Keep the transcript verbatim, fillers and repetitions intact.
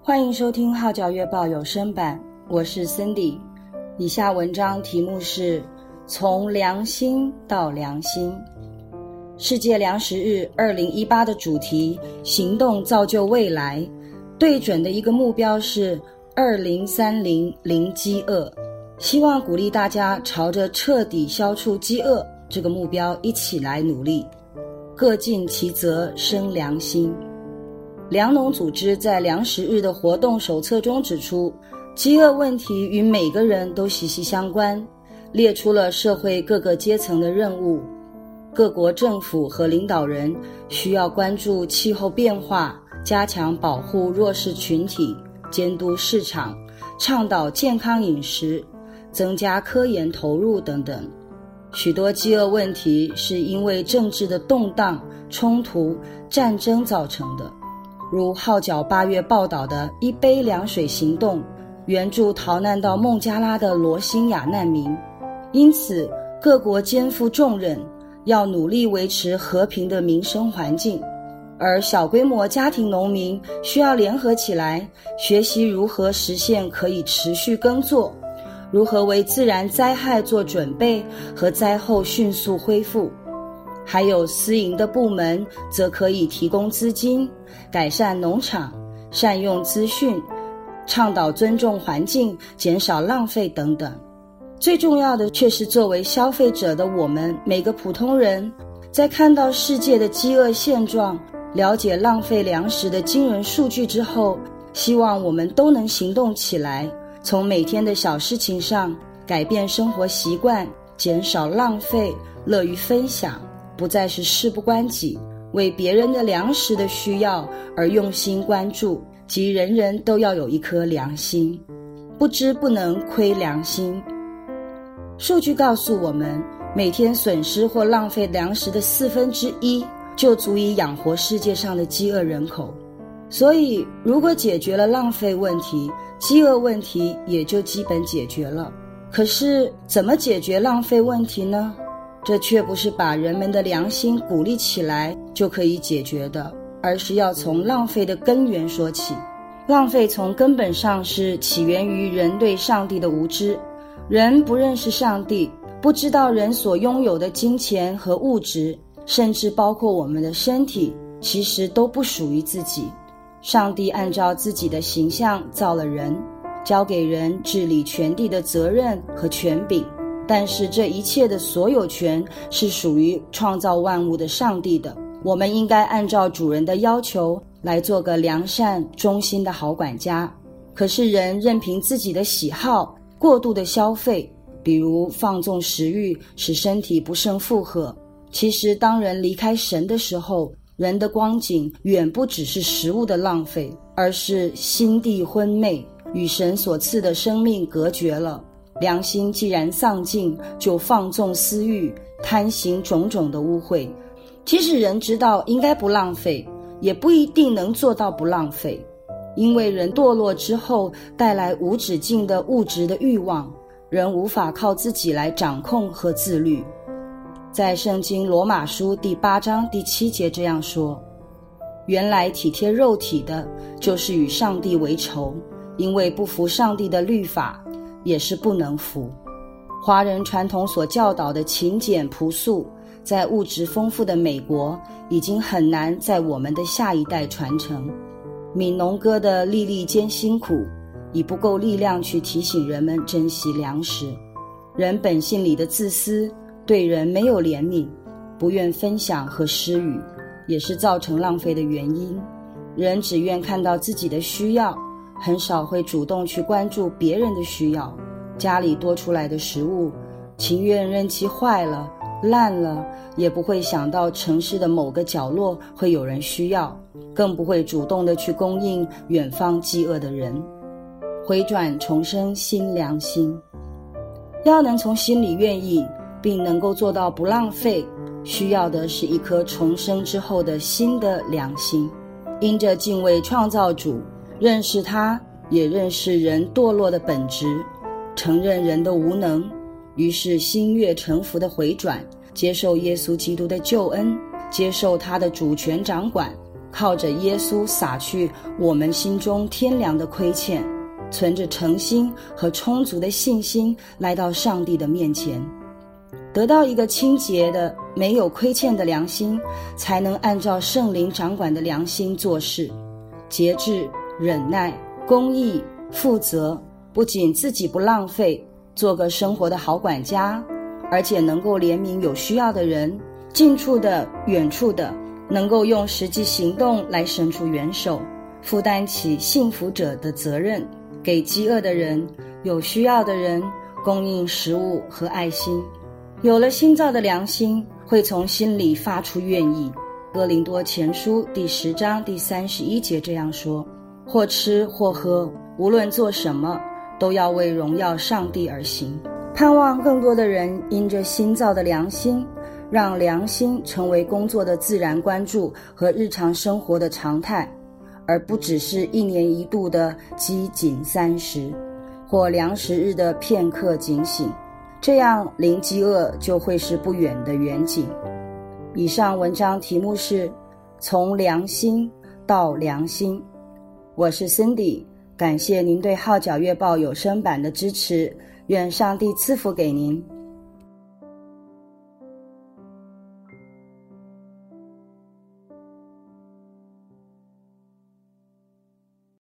欢迎收听号角月报有声版，我是 Cindy。 以下文章题目是从良心到良心。世界粮食日二零一八的主题行动造就未来，对准的一个目标是二零三零零饥饿，希望鼓励大家朝着彻底消除饥饿这个目标一起来努力，各尽其责，生良心。粮农组织在粮食日的活动手册中指出，饥饿问题与每个人都息息相关，列出了社会各个阶层的任务。各国政府和领导人需要关注气候变化，加强保护弱势群体，监督市场，倡导健康饮食，增加科研投入等等。许多饥饿问题是因为政治的动荡、冲突、战争造成的，如号角八月报道的一杯凉水行动，援助逃难到孟加拉的罗兴亚难民。因此各国肩负重任，要努力维持和平的民生环境，而小规模家庭农民需要联合起来，学习如何实现可以持续耕作，如何为自然灾害做准备和灾后迅速恢复。还有私营的部门则可以提供资金，改善农场，善用资讯，倡导尊重环境，减少浪费等等。最重要的却是作为消费者的我们每个普通人，在看到世界的饥饿现状，了解浪费粮食的惊人数据之后，希望我们都能行动起来，从每天的小事情上改变生活习惯，减少浪费，乐于分享，不再是事不关己，为别人的粮食的需要而用心关注，即人人都要有一颗良心，不知不能亏良心。数据告诉我们，每天损失或浪费粮食的四分之一就足以养活世界上的饥饿人口。所以如果解决了浪费问题，饥饿问题也就基本解决了。可是怎么解决浪费问题呢？这却不是把人们的良心鼓励起来就可以解决的，而是要从浪费的根源说起。浪费从根本上是起源于人对上帝的无知。人不认识上帝，不知道人所拥有的金钱和物质，甚至包括我们的身体，其实都不属于自己。上帝按照自己的形象造了人，交给人治理全地的责任和权柄，但是这一切的所有权是属于创造万物的上帝的。我们应该按照主人的要求来做个良善忠心的好管家。可是人任凭自己的喜好过度的消费，比如放纵食欲，使身体不胜负荷。其实当人离开神的时候，人的光景远不只是食物的浪费，而是心地昏昧，与神所赐的生命隔绝了。良心既然丧尽，就放纵私欲，贪行种种的污秽。即使人知道应该不浪费，也不一定能做到不浪费，因为人堕落之后带来无止境的物质的欲望，人无法靠自己来掌控和自律。在圣经罗马书第八章第七节这样说，原来体贴肉体的，就是与上帝为仇，因为不服上帝的律法，也是不能服。华人传统所教导的勤俭朴素，在物质丰富的美国已经很难在我们的下一代传承。悯农哥的粒粒艰辛苦，已不够力量去提醒人们珍惜粮食。人本性里的自私，对人没有怜悯，不愿分享和施予，也是造成浪费的原因。人只愿看到自己的需要，很少会主动去关注别人的需要。家里多出来的食物，情愿任其坏了烂了，也不会想到城市的某个角落会有人需要，更不会主动地去供应远方饥饿的人。回转重生新良心，要能从心里愿意并能够做到不浪费，需要的是一颗重生之后的新的良心。因着敬畏创造主，认识他，也认识人堕落的本质，承认人的无能，于是心悦诚服的回转，接受耶稣基督的救恩，接受他的主权掌管， 靠着耶稣洒去我们心中天良的亏欠，存着诚心和充足的信心来到上帝的面前，得到一个清洁的没有亏欠的良心，才能按照圣灵掌管的良心做事，节制、忍耐、公义、负责，不仅自己不浪费，做个生活的好管家，而且能够怜悯有需要的人，近处的远处的，能够用实际行动来伸出援手，负担起幸福者的责任，给饥饿的人、有需要的人供应食物和爱心。有了新造的良心，会从心里发出愿意。哥林多前书第十章第三十一节这样说：或吃或喝，无论做什么，都要为荣耀上帝而行。盼望更多的人因着新造的良心，让良心成为工作的自然关注和日常生活的常态，而不只是一年一度的饥馑三十或粮食日的片刻警醒，这样临饥饿就会是不远的远景。以上文章题目是从良心到良心。我是 Cindy， 感谢您对号角月报有声版的支持，愿上帝赐福给您。